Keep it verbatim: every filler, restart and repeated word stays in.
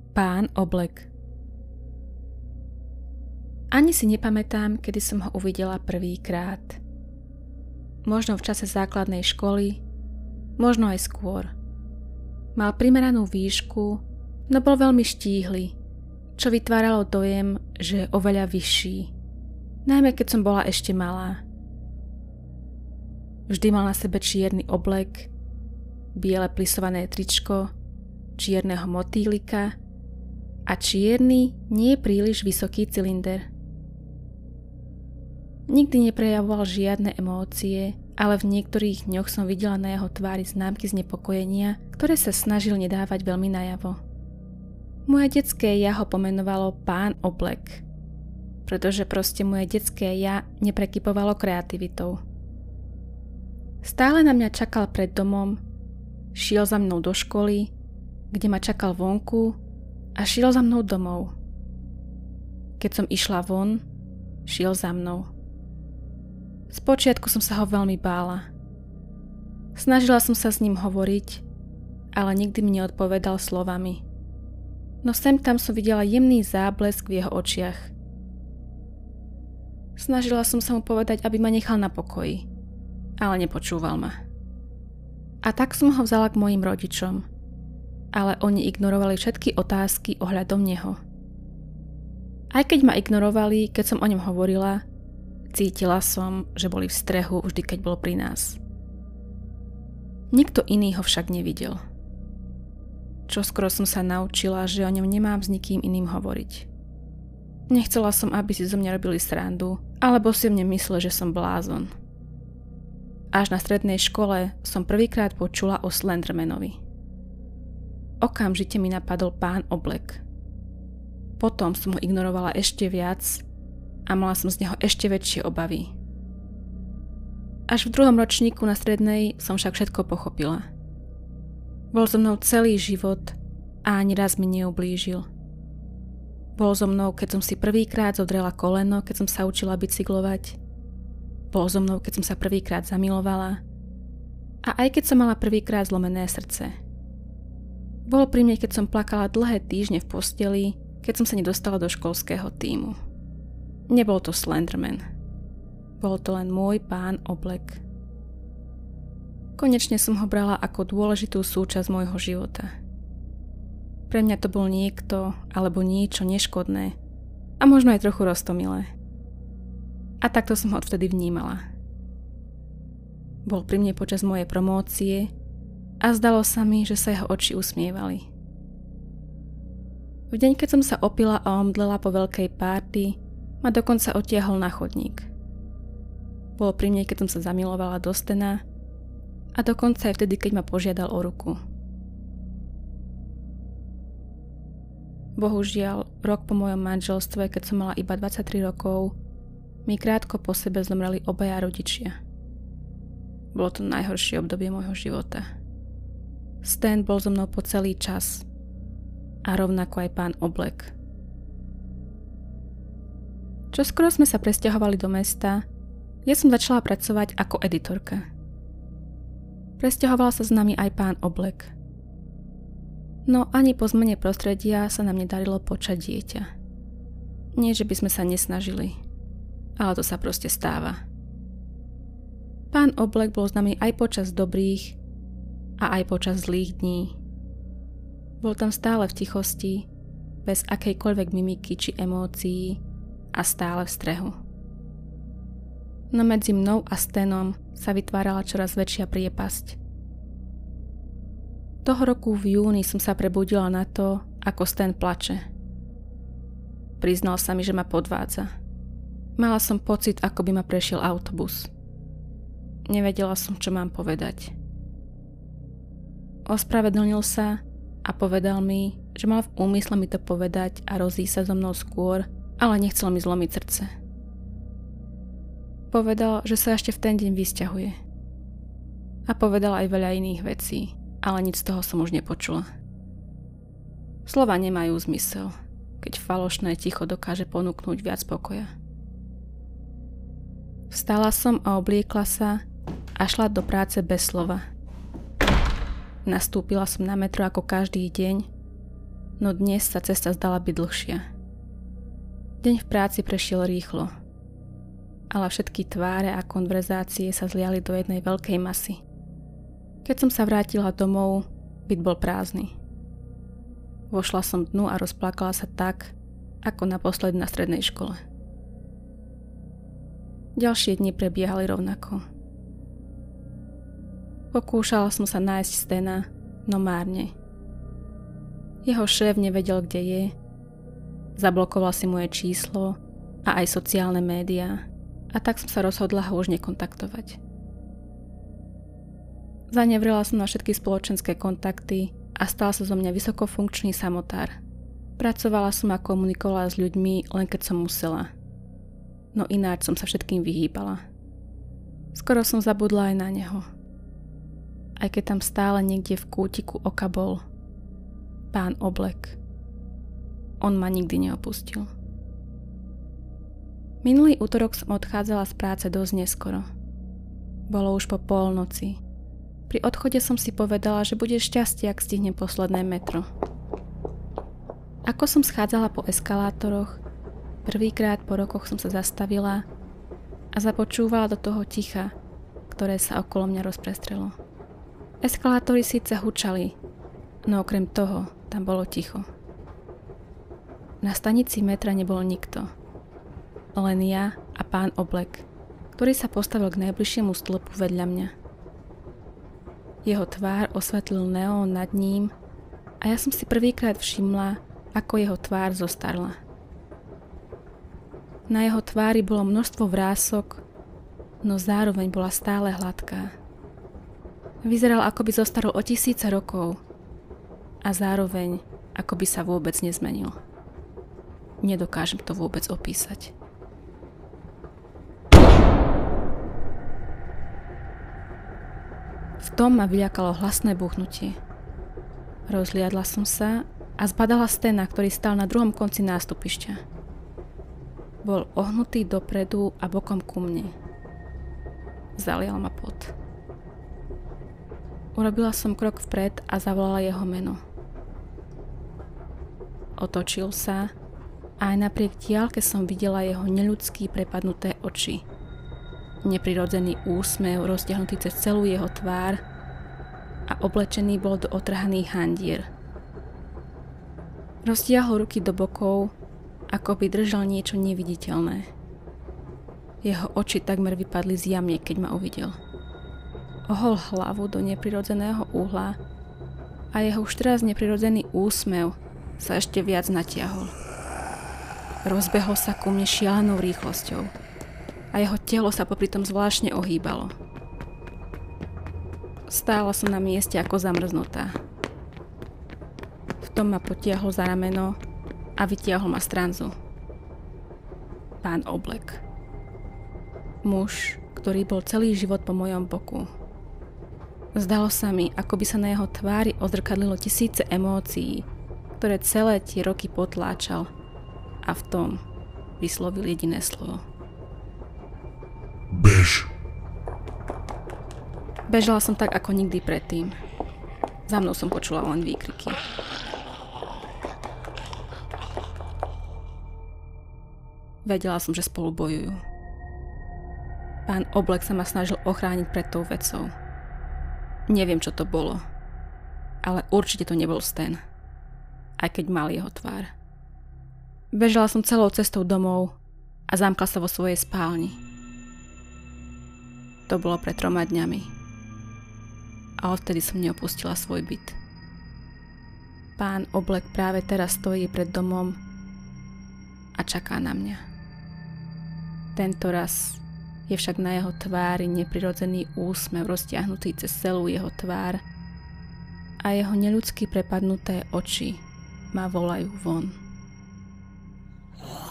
Pán oblek. Ani si nepamätám, kedy som ho uvidela prvýkrát. Možno v čase základnej školy, možno aj skôr. Mal primeranú výšku, no bol veľmi štíhly, čo vytváralo dojem, že je oveľa vyšší, najmä keď som bola ešte malá. Vždy mal na sebe čierny oblek, biele plisované tričko, čierneho motýlika a čierny, nie príliš vysoký cylinder. Nikdy neprejavoval žiadne emócie, ale v niektorých dňoch som videla na jeho tvári známky znepokojenia, ktoré sa snažil nedávať veľmi najavo. Moje detské ja ho pomenovalo Pán oblek, pretože proste moje detské ja neprekypovalo kreativitou. Stále na mňa čakal pred domom, šiel za mnou do školy, kde ma čakal vonku a šiel za mnou domov. Keď som išla von, šiel za mnou. Spočiatku som sa ho veľmi bála. Snažila som sa s ním hovoriť, ale nikdy mi neodpovedal slovami. No sem tam som videla jemný záblesk v jeho očiach. Snažila som sa mu povedať, aby ma nechal na pokoji, ale nepočúval ma. A tak som ho vzala k mojim rodičom, ale oni ignorovali všetky otázky ohľadom neho. Aj keď ma ignorovali, keď som o ňom hovorila, cítila som, že boli v strehu vždy, keď bol pri nás. Nikto iný ho však nevidel. Čoskoro som sa naučila, že o ňom nemám s nikým iným hovoriť. Nechcela som, aby si zo mňa robili srandu, alebo si o mne mysleli, že som blázon. Až na strednej škole som prvýkrát počula o Slendermanovi. Okamžite mi napadol Pán oblek. Potom som ho ignorovala ešte viac a mala som z neho ešte väčšie obavy. Až v druhom ročníku na strednej som však všetko pochopila. Bol so mnou celý život a ani raz mi neublížil. Bol so mnou, keď som si prvýkrát zodrela koleno, keď som sa učila bicyklovať. Bol so mnou, keď som sa prvýkrát zamilovala. A aj keď som mala prvýkrát zlomené srdce. Bol pri mne, keď som plakala dlhé týždne v posteli, keď som sa nedostala do školského tímu. Nebol to Slenderman. Bol to len môj Pán oblek. Konečne som ho brala ako dôležitú súčasť môjho života. Pre mňa to bol niekto alebo niečo neškodné a možno aj trochu roztomilé. A takto som ho odvtedy vnímala. Bol pri mne počas mojej promócie a zdalo sa mi, že sa jeho oči usmievali. V deň, keď som sa opila a omdlela po veľkej párty, ma dokonca odtiahol na chodník. Bol pri mne, keď som sa zamilovala do stena a dokonca aj vtedy, keď ma požiadal o ruku. Bohužiaľ, rok po mojom manželstve, keď som mala iba dvadsaťtri rokov, mi krátko po sebe zomreli obaja rodičia. Bolo to najhoršie obdobie môjho života. Stan bol so mnou po celý čas a rovnako aj Pán oblek. Čoskoro sme sa presťahovali do mesta, ja som začala pracovať ako editorka. Presťahoval sa s nami aj Pán oblek. No ani po zmene prostredia sa nám nedarilo počať dieťa. Nie, že by sme sa nesnažili, ale to sa proste stáva. Pán oblek bol s nami aj počas dobrých a aj počas zlých dní. Bol tam stále v tichosti, bez akejkoľvek mimiky či emócií, a stále v strehu. No medzi mnou a Stanom sa vytvárala čoraz väčšia priepasť. Toho roku v júni som sa prebudila na to, ako Stan plače. Priznal sa mi, že ma podvádza. Mala som pocit, ako by ma prešiel autobus. Nevedela som, čo mám povedať. Ospravedlnil sa a povedal mi, že mal v úmysle mi to povedať a rozísť sa so mnou skôr, ale nechcel mi zlomiť srdce. Povedal, že sa ešte v ten deň vysťahuje. A povedal aj veľa iných vecí, ale nič z toho som už nepočula. Slova nemajú zmysel, keď falošné ticho dokáže ponúknuť viac pokoja. Vstala som a obliekla sa a šla do práce bez slova. Nastúpila som na metro ako každý deň, no dnes sa cesta zdala byť dlhšia. Deň v práci prešiel rýchlo, ale všetky tváre a konverzácie sa zliali do jednej veľkej masy. Keď som sa vrátila domov, byt bol prázdny. Vošla som dnu a rozplakala sa tak, ako naposledy na strednej škole. Ďalšie dni prebiehali rovnako. Pokúšala som sa nájsť Stena, no márne. Jeho šéf nevedel, kde je, zablokoval si moje číslo a aj sociálne médiá, a tak som sa rozhodla ho už nekontaktovať. Zanevrela som na všetky spoločenské kontakty a stal sa zo mňa vysokofunkčný samotár. Pracovala som a komunikovala s ľuďmi len keď som musela, no ináč som sa všetkým vyhýbala. Skoro som zabudla aj na neho. Aj keď tam stále niekde v kútiku oka bol. Pán Oblek. On ma nikdy neopustil. Minulý útorok som odchádzala z práce dosť neskoro. Bolo už po polnoci. Pri odchode som si povedala, že bude šťastie, ak stihnem posledné metro. Ako som schádzala po eskalátoroch, prvýkrát po rokoch som sa zastavila a započúvala do toho ticha, ktoré sa okolo mňa rozprestrelo. Eskalátory síce hučali, no okrem toho tam bolo ticho. Na stanici metra nebol nikto. Len ja a pán Oblek, ktorý sa postavil k najbližšiemu stĺpu vedľa mňa. Jeho tvár osvetlil neón nad ním a ja som si prvýkrát všimla, ako jeho tvár zostarla. Na jeho tvári bolo množstvo vrások, no zároveň bola stále hladká. Vyzeral, ako by zostarol o tisíce rokov a zároveň, ako by sa vôbec nezmenil. Nedokážem to vôbec opísať. V tom ma vyľakalo hlasné buchnutie. Rozliadla som sa a zbadala Stena, ktorý stál na druhom konci nástupišťa. Bol ohnutý dopredu a bokom ku mne. Zalial ma pot. Urobila som krok vpred a zavolala jeho meno. Otočil sa a aj napriek diaľke som videla jeho neľudský prepadnuté oči. Neprirodzený úsmev roztiahnutý cez celú jeho tvár a oblečený bol do otrhaných handier. Roztiahol ruky do bokov, ako by držal niečo neviditeľné. Jeho oči takmer vypadli z jamiek, keď ma uvidel. Ohol hlavu do neprirodzeného uhla a jeho už teraz neprirodzený úsmev sa ešte viac natiahol. Rozbehol sa ku mne šialenou rýchlosťou a jeho telo sa popri tom zvláštne ohýbalo. Stála som na mieste ako zamrznutá. V tom ma potiahol za rameno a vytiahol ma z tranzu. Pán Oblek. Muž, ktorý bol celý život po mojom boku. Zdalo sa mi, ako by sa na jeho tvári odzrkadlilo tisíce emócií, ktoré celé tie roky potláčal, a v tom vyslovil jediné slovo. Bež. Bežala som tak ako nikdy predtým. Za mnou som počula len výkriky. Vedela som, že spolu bojujú. Pán Oblek sa ma snažil ochrániť pred tou vecou. Neviem, čo to bolo, ale určite to nebol Sten, aj keď mal jeho tvár. Bežala som celou cestou domov a zamkla sa vo svojej spálni. To bolo pred troma dňami. A odtedy som neopustila svoj byt. Pán Oblek práve teraz stojí pred domom a čaká na mňa. Tento raz je však na jeho tvári neprirodzený úsmev roztiahnutý cez celú jeho tvár a jeho neľudsky prepadnuté oči ma volajú von.